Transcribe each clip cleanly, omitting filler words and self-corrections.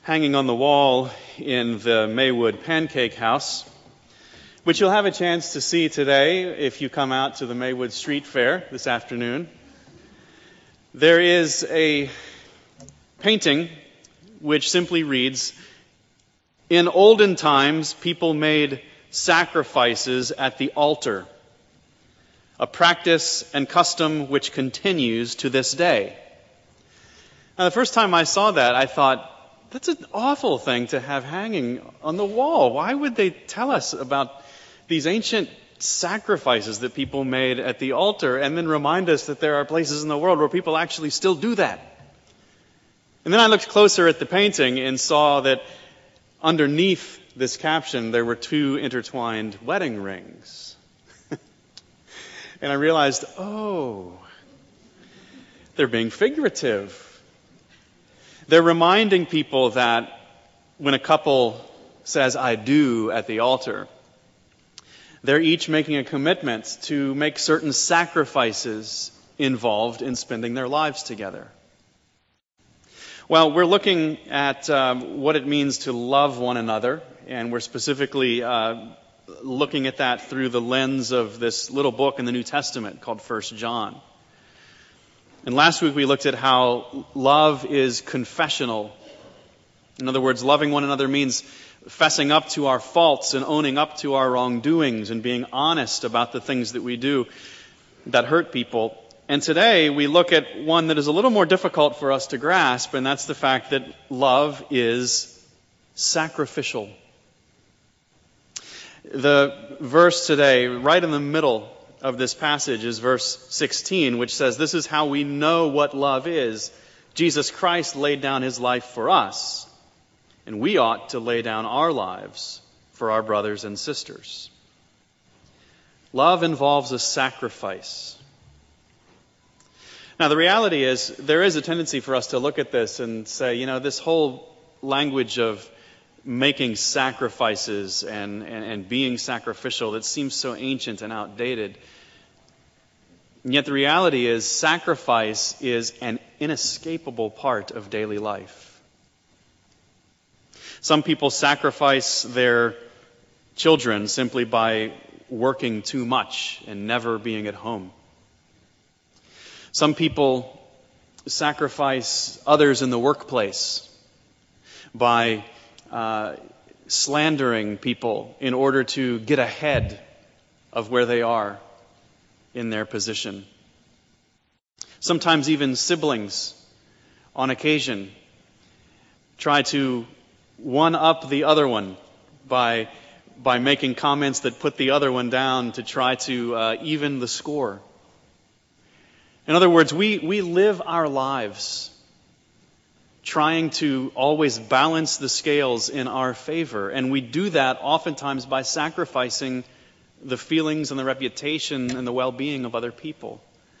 hanging on the wall in the Maywood Pancake House, which you'll have a chance to see today if you come out to the Maywood Street Fair this afternoon. There is a painting which simply reads, "In olden times, people made sacrifices at the altar, a practice and custom which continues to this day." Now, the first time I saw that, I thought, that's an awful thing to have hanging on the wall. Why would they tell us about these ancient sacrifices that people made at the altar and then remind us that there are places in the world where people actually still do that? And then I looked closer at the painting and saw that underneath this caption there were two intertwined wedding rings. And I realized, they're being figurative. They're reminding people that when a couple says, "I do" at the altar, they're each making a commitment to make certain sacrifices involved in spending their lives together. Well, we're looking at what it means to love one another, and we're specifically looking at that through the lens of this little book in the New Testament called 1 John. And last week we looked at how love is confessional. In other words, loving one another means fessing up to our faults and owning up to our wrongdoings and being honest about the things that we do that hurt people. And today we look at one that is a little more difficult for us to grasp, and that's the fact that love is sacrificial. The verse today, right in the middle of this passage, is verse 16, which says, "This is how we know what love is. Jesus Christ laid down his life for us, and we ought to lay down our lives for our brothers and sisters." Love involves a sacrifice. Now, the reality is, there is a tendency for us to look at this and say, this whole language of making sacrifices and being sacrificial, that seems so ancient and outdated. And yet the reality is, sacrifice is an inescapable part of daily life. Some people sacrifice their children simply by working too much and never being at home. Some people sacrifice others in the workplace by slandering people in order to get ahead of where they are in their position. Sometimes even siblings, on occasion, try to one-up the other one by making comments that put the other one down to try to even the score. In other words, we live our lives trying to always balance the scales in our favor, and we do that oftentimes by sacrificing the feelings and the reputation and the well-being of other people.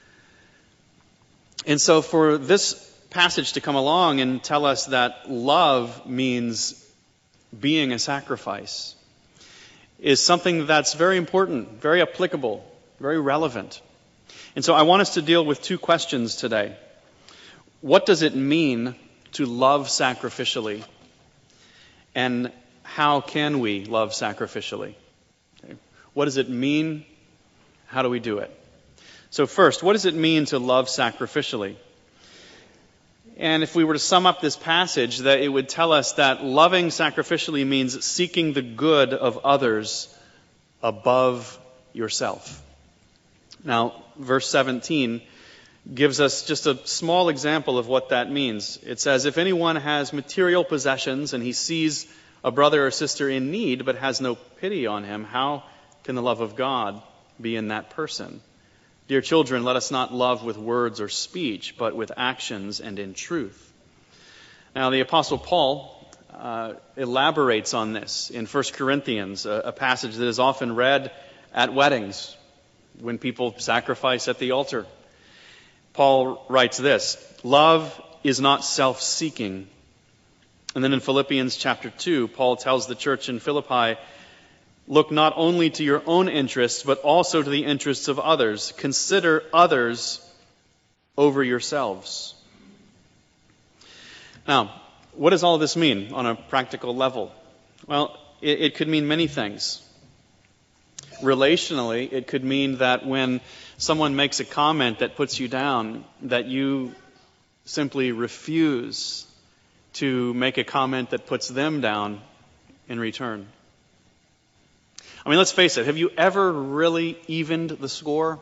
And so for this passage to come along and tell us that love means being a sacrifice is something that's very important, very applicable, very relevant. And so I want us to deal with two questions today. What does it mean to love sacrificially? And how can we love sacrificially? Okay. What does it mean? How do we do it? So first, what does it mean to love sacrificially? And if we were to sum up this passage, that it would tell us that loving sacrificially means seeking the good of others above yourself. Now, verse 17 gives us just a small example of what that means. It says, "If anyone has material possessions and he sees a brother or sister in need but has no pity on him, how can the love of God be in that person? Dear children, let us not love with words or speech, but with actions and in truth." Now, the Apostle Paul elaborates on this in 1 Corinthians, a passage that is often read at weddings when people sacrifice at the altar. Paul writes this, "Love is not self-seeking." And then in Philippians chapter 2, Paul tells the church in Philippi, "Look not only to your own interests, but also to the interests of others. Consider others over yourselves." Now, what does all this mean on a practical level? Well, it could mean many things. Relationally, it could mean that when someone makes a comment that puts you down, that you simply refuse to make a comment that puts them down in return. I mean, let's face it, have you ever really evened the score?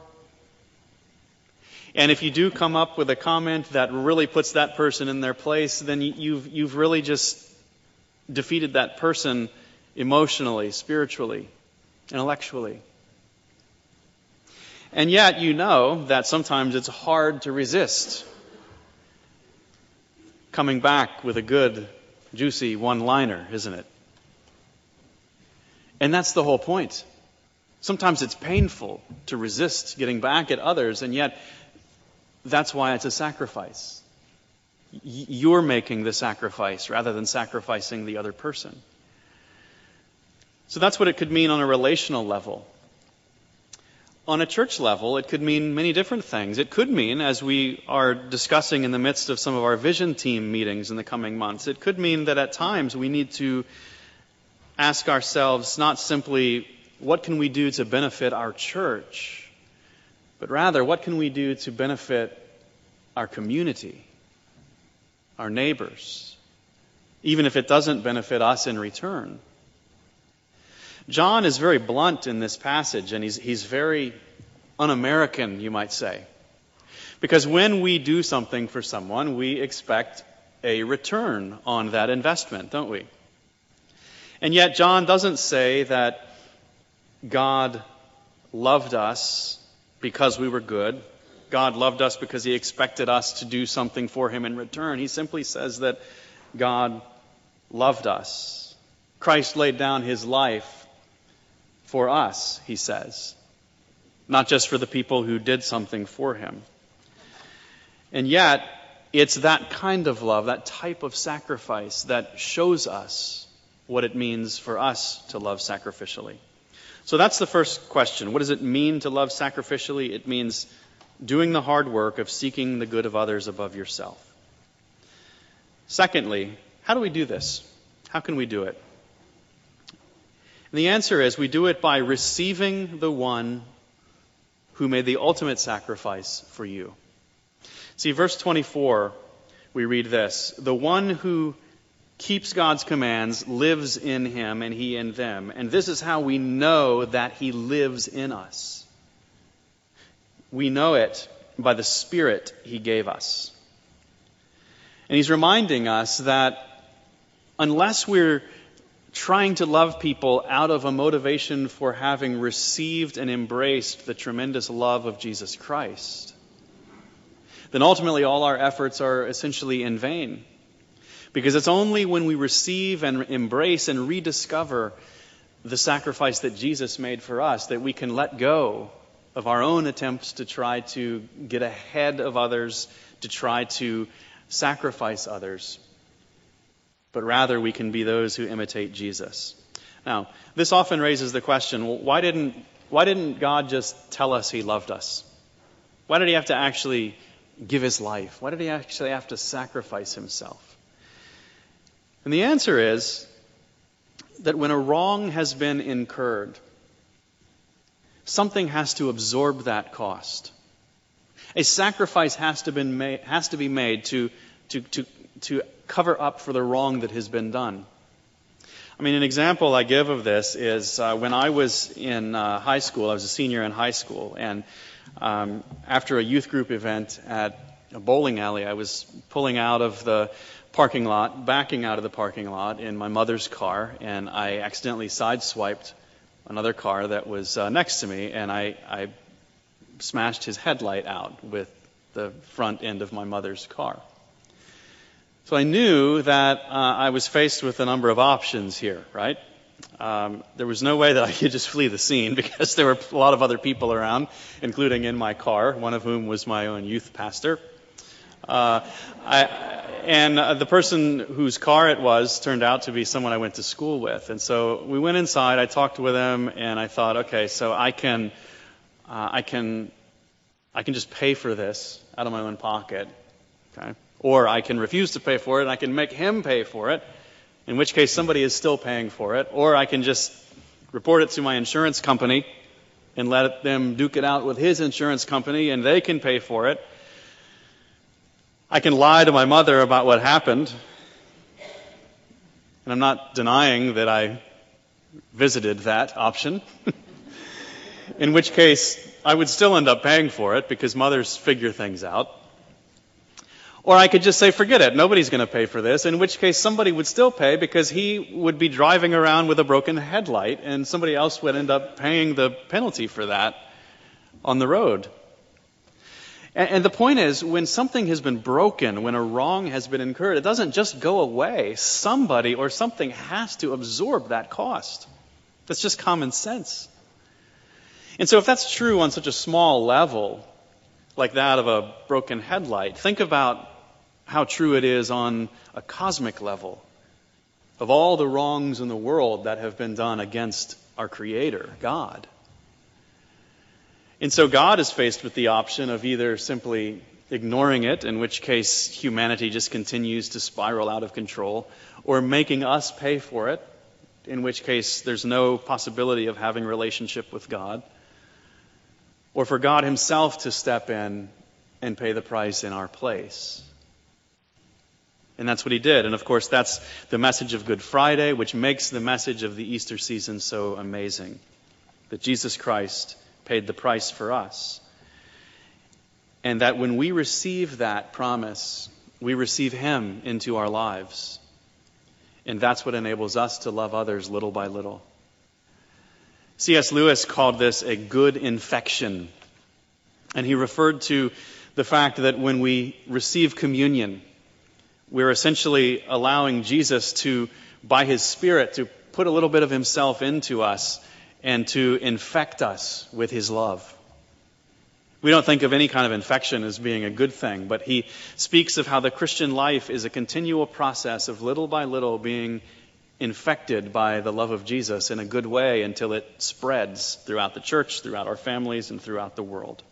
And if you do come up with a comment that really puts that person in their place, then you've really just defeated that person emotionally, spiritually, intellectually. And yet you know that sometimes it's hard to resist coming back with a good, juicy one-liner, isn't it? And that's the whole point. Sometimes it's painful to resist getting back at others, and yet that's why it's a sacrifice. You're making the sacrifice rather than sacrificing the other person. So that's what it could mean on a relational level. On a church level, it could mean many different things. It could mean, as we are discussing in the midst of some of our vision team meetings in the coming months, it could mean that at times we need to ask ourselves not simply, what can we do to benefit our church, but rather, what can we do to benefit our community, our neighbors, even if it doesn't benefit us in return? John is very blunt in this passage, and he's very un-American, you might say. Because when we do something for someone, we expect a return on that investment, don't we? And yet John doesn't say that God loved us because we were good. God loved us because he expected us to do something for him in return. He simply says that God loved us. Christ laid down his life for us, he says, not just for the people who did something for him. And yet, it's that kind of love, that type of sacrifice that shows us what it means for us to love sacrificially. So that's the first question. What does it mean to love sacrificially? It means doing the hard work of seeking the good of others above yourself. Secondly, how do we do this? How can we do it? And the answer is we do it by receiving the one who made the ultimate sacrifice for you. See, verse 24, we read this: the one who keeps God's commands lives in him and he in them. And this is how we know that he lives in us. We know it by the Spirit he gave us. And he's reminding us that unless we're trying to love people out of a motivation for having received and embraced the tremendous love of Jesus Christ, then ultimately all our efforts are essentially in vain. Because it's only when we receive and embrace and rediscover the sacrifice that Jesus made for us that we can let go of our own attempts to try to get ahead of others, to try to sacrifice others. But rather we can be those who imitate Jesus. Now, this often raises the question, well, why didn't God just tell us he loved us? Why did he have to actually give his life? Why did he actually have to sacrifice himself? And the answer is that when a wrong has been incurred, something has to absorb that cost. A sacrifice has to be made to cover up for the wrong that has been done. I mean, an example I give of this is when I was in high school. I was a senior in high school, and after a youth group event at a bowling alley, I was pulling out of the parking lot, backing out of the parking lot in my mother's car, and I accidentally sideswiped another car that was next to me, and I smashed his headlight out with the front end of my mother's car. So I knew that I was faced with a number of options here, right? There was no way that I could just flee the scene because there were a lot of other people around, including in my car, one of whom was my own youth pastor. The person whose car it was turned out to be someone I went to school with. And so we went inside, I talked with him, and I thought, okay, so I can just pay for this out of my own pocket, okay? Or I can refuse to pay for it and I can make him pay for it, in which case somebody is still paying for it. Or I can just report it to my insurance company and let them duke it out with his insurance company and they can pay for it. I can lie to my mother about what happened. And I'm not denying that I visited that option. In which case, I would still end up paying for it because mothers figure things out. Or I could just say, forget it, nobody's going to pay for this, in which case somebody would still pay because he would be driving around with a broken headlight and somebody else would end up paying the penalty for that on the road. And the point is, when something has been broken, when a wrong has been incurred, it doesn't just go away. Somebody or something has to absorb that cost. That's just common sense. And so if that's true on such a small level, like that of a broken headlight, think about how true it is on a cosmic level of all the wrongs in the world that have been done against our Creator, God. And so God is faced with the option of either simply ignoring it, in which case humanity just continues to spiral out of control, or making us pay for it, in which case there's no possibility of having relationship with God, or for God himself to step in and pay the price in our place. And that's what he did. And of course, that's the message of Good Friday, which makes the message of the Easter season so amazing. That Jesus Christ paid the price for us. And that when we receive that promise, we receive him into our lives. And that's what enables us to love others little by little. C.S. Lewis called this a good infection. And he referred to the fact that when we receive communion, we're essentially allowing Jesus to, by his Spirit, to put a little bit of himself into us and to infect us with his love. We don't think of any kind of infection as being a good thing, but he speaks of how the Christian life is a continual process of little by little being infected by the love of Jesus in a good way until it spreads throughout the church, throughout our families, and throughout the world.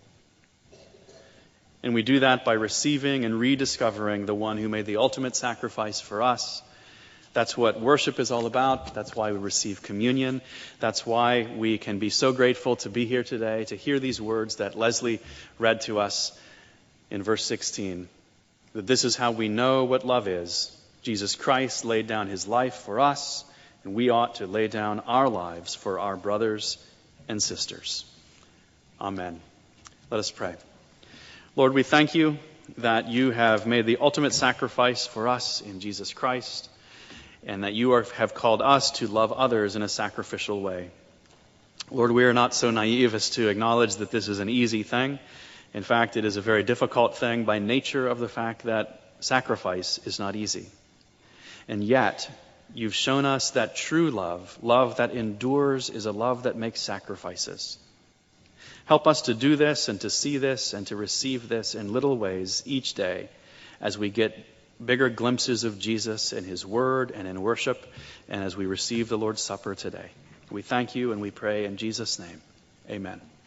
And we do that by receiving and rediscovering the one who made the ultimate sacrifice for us. That's what worship is all about. That's why we receive communion. That's why we can be so grateful to be here today, to hear these words that Leslie read to us in verse 16. That this is how we know what love is. Jesus Christ laid down his life for us, and we ought to lay down our lives for our brothers and sisters. Amen. Let us pray. Lord, we thank you that you have made the ultimate sacrifice for us in Jesus Christ, and that you have called us to love others in a sacrificial way. Lord, we are not so naive as to acknowledge that this is an easy thing. In fact, it is a very difficult thing by nature of the fact that sacrifice is not easy. And yet, you've shown us that true love, love that endures, is a love that makes sacrifices. Help us to do this and to see this and to receive this in little ways each day as we get bigger glimpses of Jesus in his word and in worship and as we receive the Lord's Supper today. We thank you and we pray in Jesus' name. Amen.